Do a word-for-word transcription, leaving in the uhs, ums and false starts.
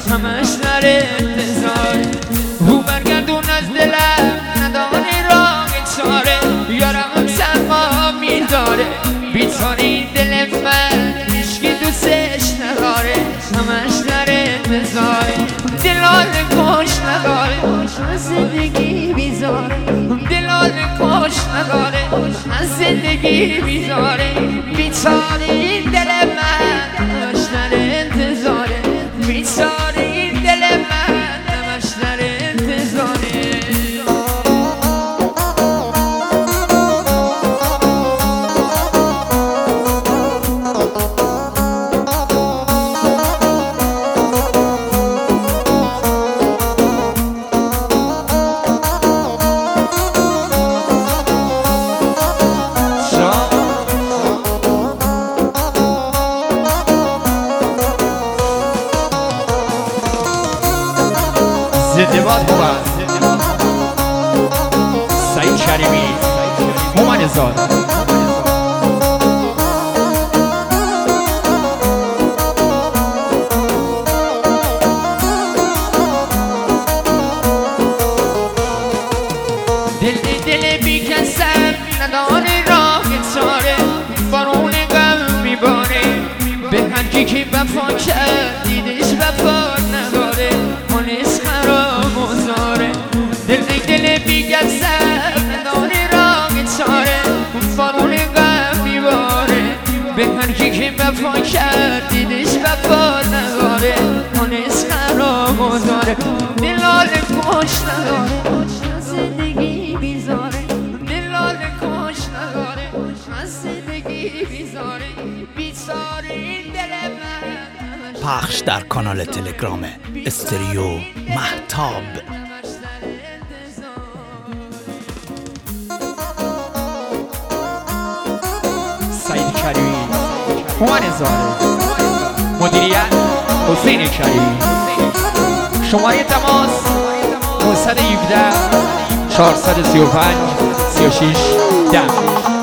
همش در انتظاره. او برگردون از دلم نداره راه چاره، یارم سرما میداره بیچاره این دل من هیچکی دوستش نداره. همش در انتظاره دلال کش نداره از زندگی بیزاره، دلال کش نداره از زندگی بیزاره. بیچاره این دل من همش در انتظاره، بیچاره این دل من همش در انتظاره. زنده باد بود سعید کریمی هومن زاد. دل دل بی کسم نداره راه چاره، بارون غم میباره به هر کی که وفا کرد دیدش وفا نداره. مانس خراب و زاره دل دل بی کسم نداره راه چاره، بارون غم میباره به هر کی که وفا کرد دیدش وفا نداره. مانس خراب و زاره دلال کش نداره زندگی بیزاره، دلال کش نداره از زندگی بیزاره. بیزاره این دل من پخش در کانال تلگرام استریو مهتاب. سعید کریمی هومن زاد، مدیریت حسین کریمی. شماره تماس نه یک یک چهارصد و سی و پنج سی و شش ده.